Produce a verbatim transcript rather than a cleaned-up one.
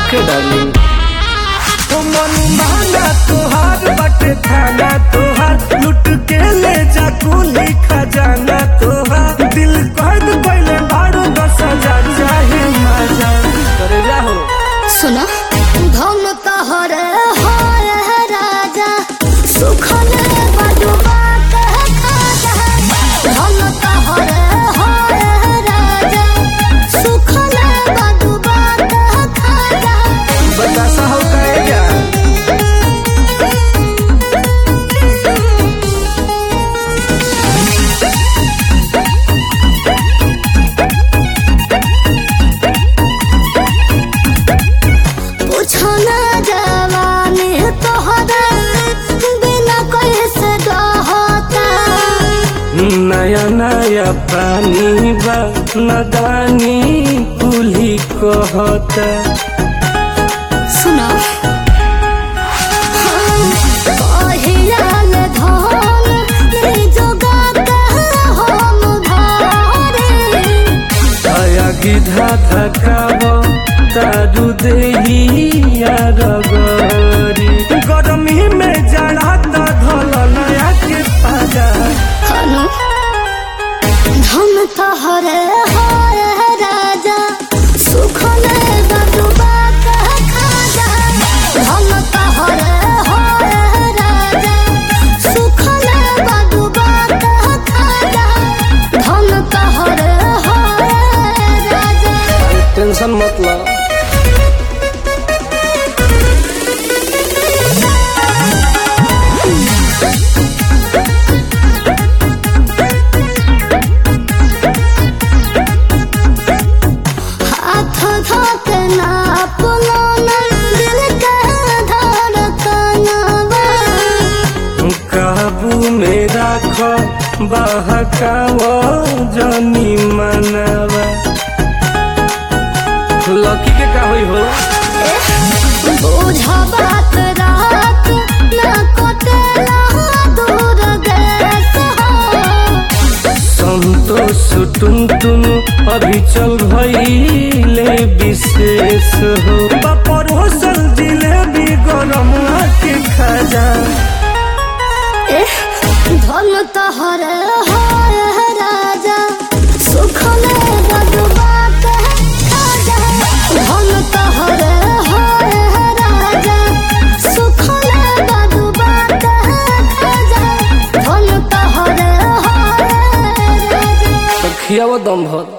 ओके darling. तो मन माना तोहार बटे थाना तोहार लुट के ले जा कुली खजाना तोहार दिल कर पहले बारू दस हजार चाहे मजा करे जाओ सुना धन तोहर होय राजा सुखन बडुबा के खाजा धन तोहर होय राजा सुखन बडुबा के खाजा बतासा हो कहेगा पूछना जवानी तोहरा बिना कैसे रहता नया नया पानी बा नदानी कुली कहता सुना पहियाल धन जोगा के हम धारे आया गिधा थकाव तारू देहिया रगरी गरमी में जड़ा त धल नया के पाजा हनु धन तोहरे होय राजा सुखन बडुबा के खाजा धन तोहरे होय राजा सुखन बडुबा के खाजा धन तोहरे होय राजा टेंशन मत ला। हाथ धोके ना पुलोना दिल के धड़कनवा काबू में राख बहकाव जनी मनवा लकी के का होई हो बुझा बात रात ना कटेला दूर देश हो संतोष टुन टुन अभी चल भइले विशेष हो बापर होसल जिलेबी गरम के खजा धन तोहरे होय राजा सुखन बडुबा के खाजा धन तोहरे होय राजा सुखन बडुबा के खाजा धन तोहरे होय राजा तो खियाव दम भर।